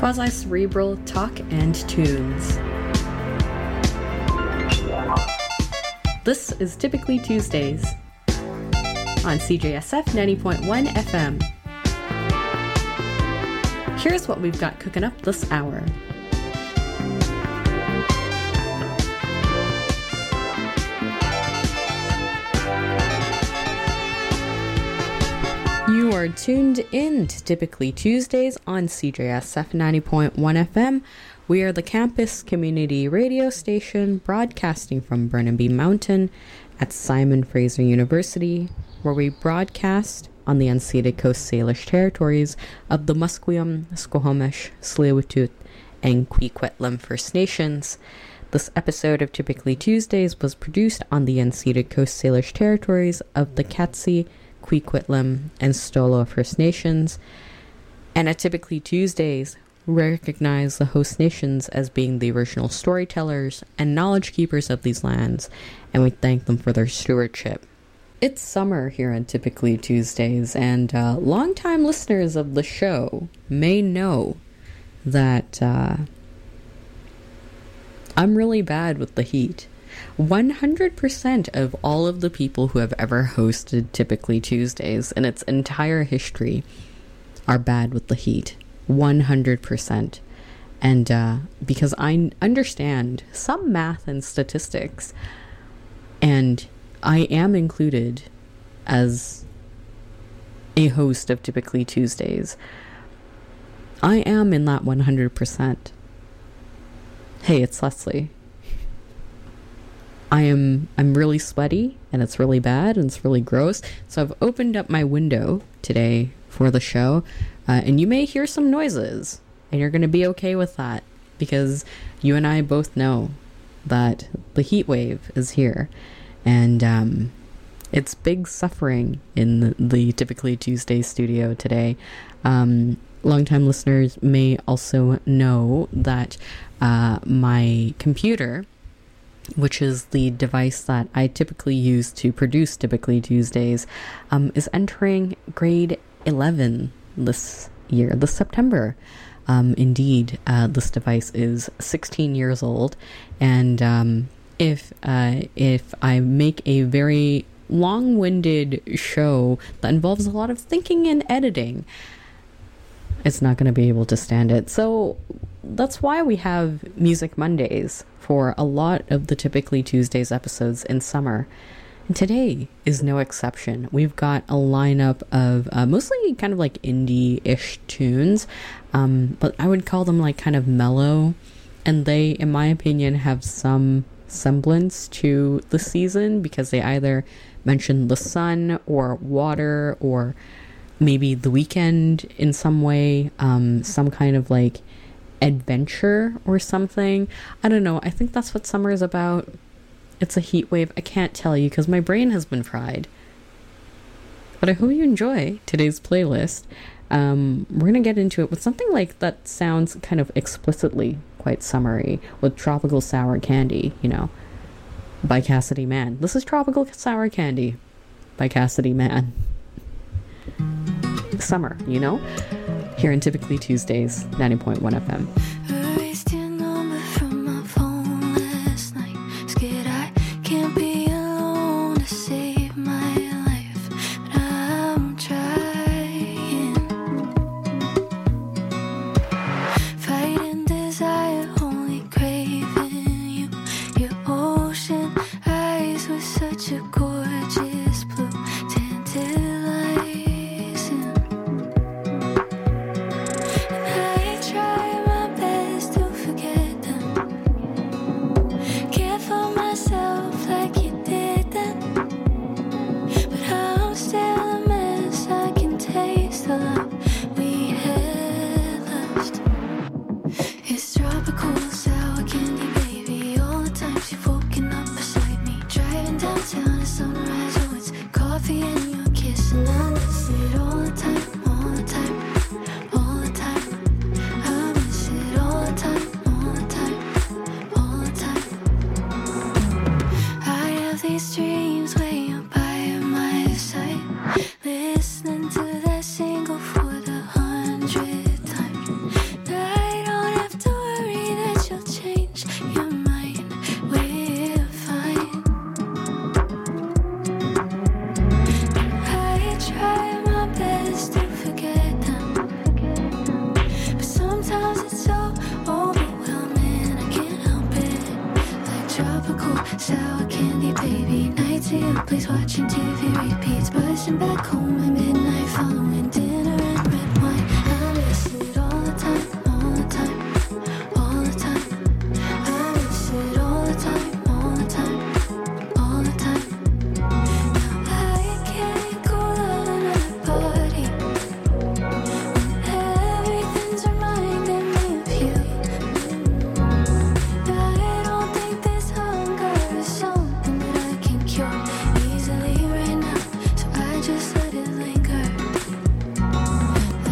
quasi-cerebral talk and tunes. This is Typically Tuesdays on CJSF 90.1 FM. Here's what we've got cooking up this hour. You are tuned in to Typically Tuesdays on CJSF 90.1 FM. We are the campus community radio station broadcasting from Burnaby Mountain at Simon Fraser University, where we broadcast on the unceded Coast Salish territories of the Musqueam, Squamish, Tsleil-Waututh, and Coquitlam First Nations. This episode of Typically Tuesdays was produced on the unceded Coast Salish territories of the Katzie, Coquitlam, and Stolo First Nations. And at Typically Tuesdays, we recognize the host nations as being the original storytellers and knowledge keepers of these lands, and we thank them for their stewardship. It's summer here on Typically Tuesdays, and longtime listeners of the show may know that I'm really bad with the heat. 100% of all of the people who have ever hosted Typically Tuesdays in its entire history are bad with the heat. 100%. And because I understand some math and statistics, and I am included as a host of Typically Tuesdays, I am in that 100%. Hey, it's Leslie. I'm really sweaty, and it's really bad, and it's really gross. So I've opened up my window today for the show, and you may hear some noises, and you're going to be okay with that, because you and I both know that the heat wave is here, and it's big suffering in the Typically Tuesday studio today. Longtime listeners may also know that my computer, which is the device that I typically use to produce Typically Tuesdays, is entering grade 11 this year, this September. Indeed, this device is 16 years old, and if I make a very long-winded show that involves a lot of thinking and editing, it's not going to be able to stand it. So that's why we have Music Mondays for a lot of the Typically Tuesdays episodes in summer. And today is no exception. We've got a lineup of mostly kind of like indie-ish tunes, but I would call them like kind of mellow. And they, in my opinion, have some semblance to the season because they either mention the sun or water or maybe the weekend in some way, some kind of like adventure or something. I don't know. I think that's what summer is about. It's a heat wave. I can't tell you because my brain has been fried. But I hope you enjoy today's playlist. We're going to get into it with something like that sounds kind of explicitly quite summery, with Tropical Sour Candy, you know, by Cassidy Mann. This is Tropical Sour Candy by Cassidy Mann. Summer, you know, here in Typically Tuesdays, 90.1 FM. And I try my best. a cold sour candy baby. Night to you, please watching TV repeats. Buzzing back home at midnight, following dinner and red wine. I miss it all the time, all the time, all the time. I miss it all the time, all the time, all the time. Now I can't go out another party when everything's reminding me of you. I don't think this hunger is something that I can cure easily right now, so I just let it linger.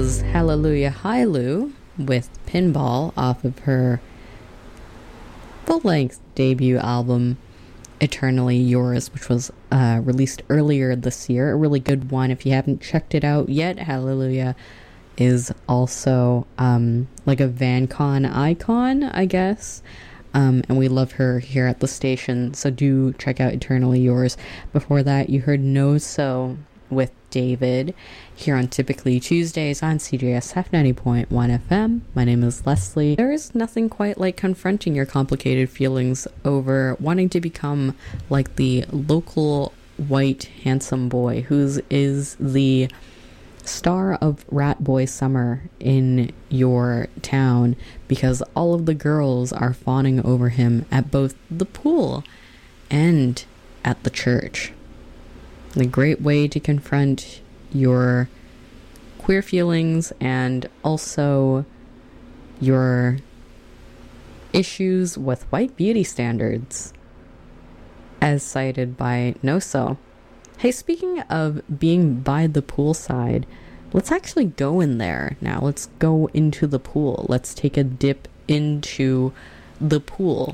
was Hallelujah Hailu with Pinball off of her full-length debut album Eternally Yours, which was released earlier this year. A really good one. If you haven't checked it out yet, Hallelujah is also like a VanCon icon, I guess. And we love her here at the station, so do check out Eternally Yours. Before that, you heard No So with David here on Typically Tuesdays on CJSF 90.1 FM. My name is Leslie. There is nothing quite like confronting your complicated feelings over wanting to become like the local white handsome boy who is the star of Rat Boy Summer in your town, because all of the girls are fawning over him at both the pool and at the church. A great way to confront your queer feelings and also your issues with white beauty standards, as cited by Noso. Hey, speaking of being by the poolside, let's actually go in there now. Let's go into the pool. Let's take a dip into the pool.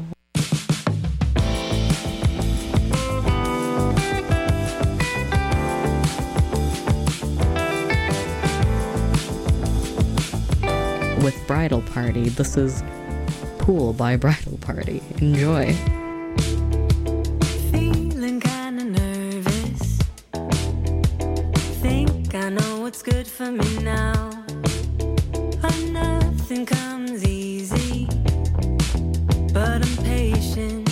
With Bridal Party. This is Pool by Bridal Party. Enjoy. Feeling kinda nervous. Think I know what's good for me now. But nothing comes easy. But I'm patient.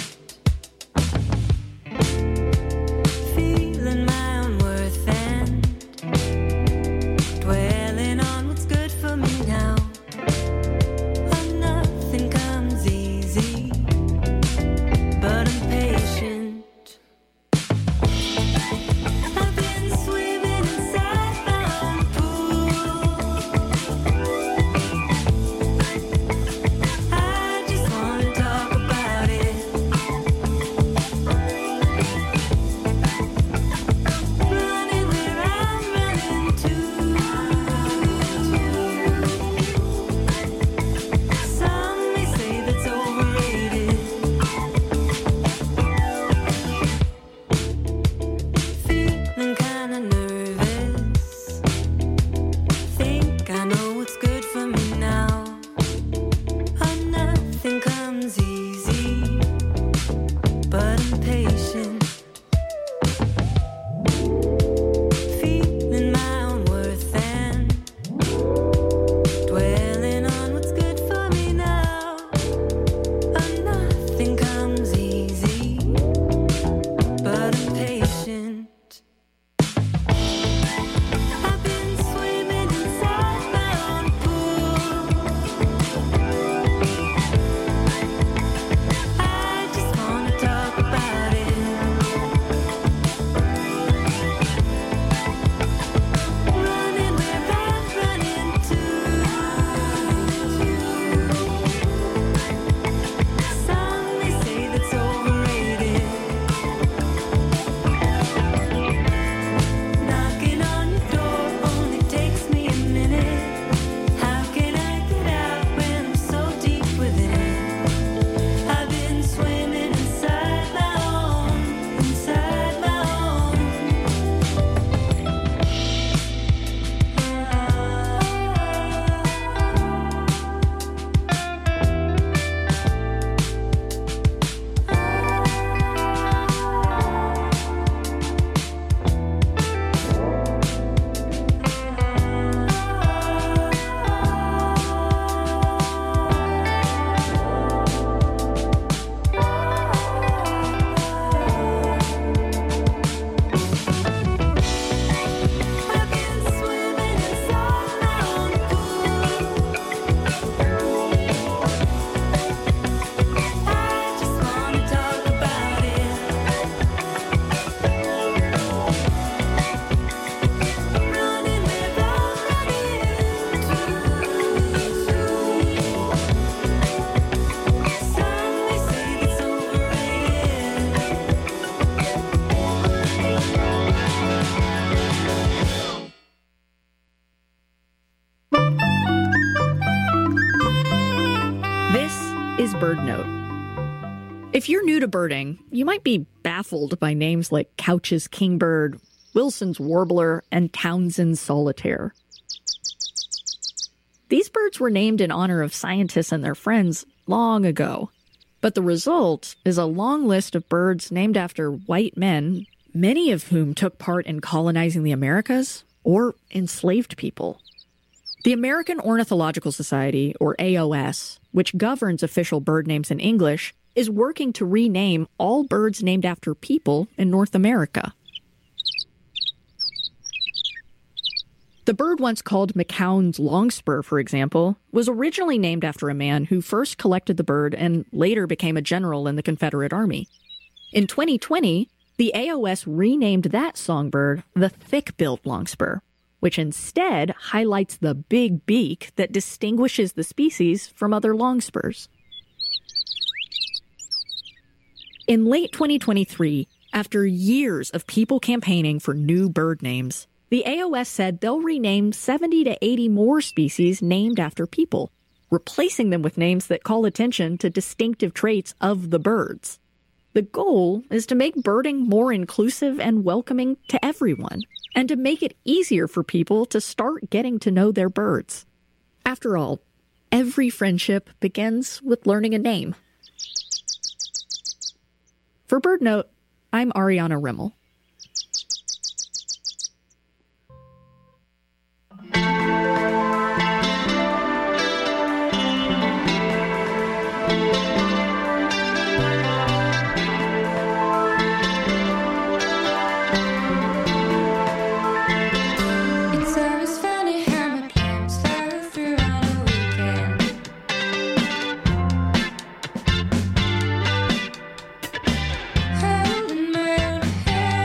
Feeling my own worth and dwelling on what's good for me now. Nothing comes easy, but I'm patient. I've been swimming inside my own pool. Bird Note. If you're new to birding, you might be baffled by names like Couch's kingbird, Wilson's warbler, and Townsend's solitaire. These birds were named in honor of scientists and their friends long ago. But the result is a long list of birds named after white men, many of whom took part in colonizing the Americas or enslaved people. The American Ornithological Society, or AOS, which governs official bird names in English, is working to rename all birds named after people in North America. The bird once called McCown's longspur, for example, was originally named after a man who first collected the bird and later became a general in the Confederate Army. In 2020, the AOS renamed that songbird the thick-billed longspur, which instead highlights the big beak that distinguishes the species from other longspurs. In late 2023, after years of people campaigning for new bird names, the AOS said they'll rename 70 to 80 more species named after people, replacing them with names that call attention to distinctive traits of the birds. The goal is to make birding more inclusive and welcoming to everyone, and to make it easier for people to start getting to know their birds. After all, every friendship begins with learning a name. For Bird Note, I'm Ariana Rimmel. It's always funny how my plans fall through on a weekend. Holding my own hand.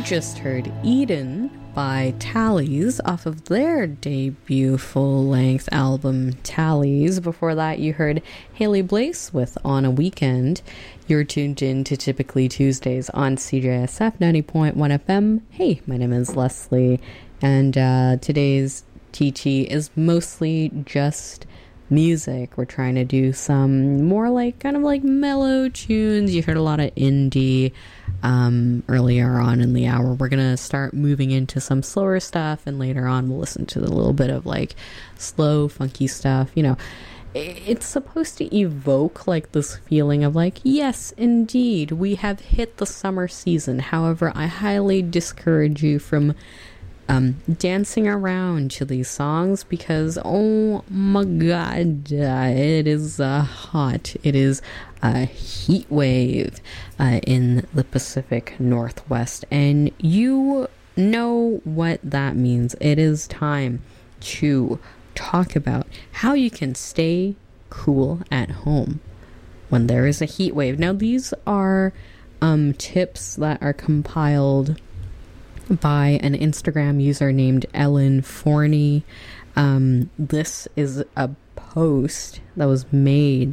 just heard Eden by Tallies off of their debut full-length album Tallies. Before that, you heard Haley Blaze with On a Weekend. You're tuned in to Typically Tuesdays on CJSF 90.1 FM. Hey, my name is Leslie, and today's TT is mostly just music. We're trying to do some more like kind of like mellow tunes. You heard a lot of indie earlier on in the hour. We're gonna start moving into some slower stuff, and later on we'll listen to a little bit of like slow funky stuff. You know, it's supposed to evoke like this feeling of like, yes, indeed, we have hit the summer season. However, I highly discourage you from dancing around to these songs, because oh my god, it is hot. It is a heat wave in the Pacific Northwest, and you know what that means. It is time to talk about how you can stay cool at home when there is a heat wave. Now, these are tips that are compiled by an Instagram user named Ellen Forney. This is a post that was made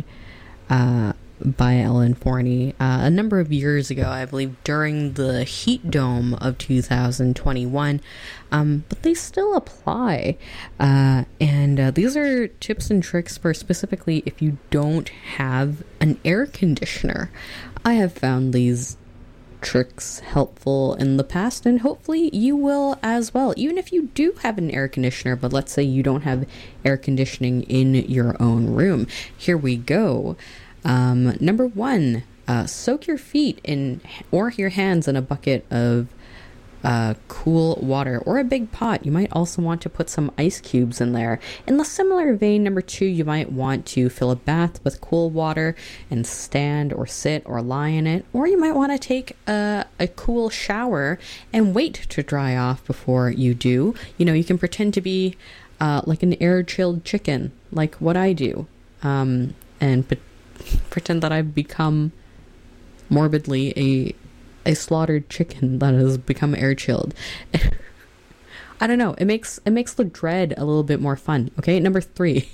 by Ellen Forney a number of years ago, I believe, during the heat dome of 2021, but they still apply, and these are tips and tricks for specifically if you don't have an air conditioner. I have found these tricks helpful in the past, and hopefully you will as well, even if you do have an air conditioner, but let's say you don't have air conditioning in your own room. Here we go. Number one, soak your feet in or your hands in a bucket of cool water or a big pot. You might also want to put some ice cubes in there. In the similar vein, number two, you might want to fill a bath with cool water and stand or sit or lie in it. Or you might want to take a cool shower and wait to dry off before you do. You know, you can pretend to be like an air-chilled chicken, like what I do, and pretend that I've become morbidly a slaughtered chicken that has become air chilled. I don't know. It makes the dread a little bit more fun. Okay, number three.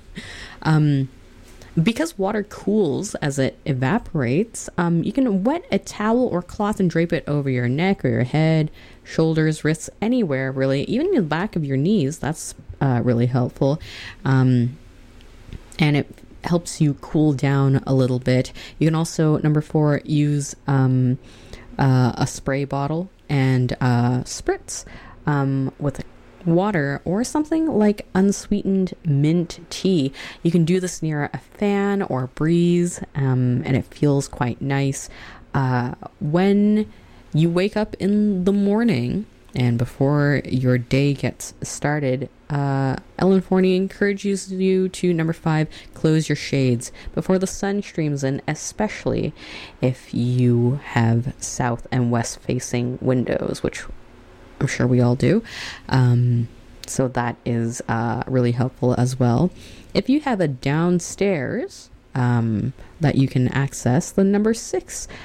Because water cools as it evaporates, you can wet a towel or cloth and drape it over your neck or your head, shoulders, wrists, anywhere really, even the back of your knees. That's really helpful, and it helps you cool down a little bit. You can also, number four, use a spray bottle and spritz with water or something like unsweetened mint tea. You can do this near a fan or a breeze, and it feels quite nice. When you wake up in the morning and before your day gets started, Ellen Forney encourages you to, number five, close your shades before the sun streams in, especially if you have south and west facing windows, which I'm sure we all do. So that is really helpful as well. If you have a downstairs that you can access, then number six,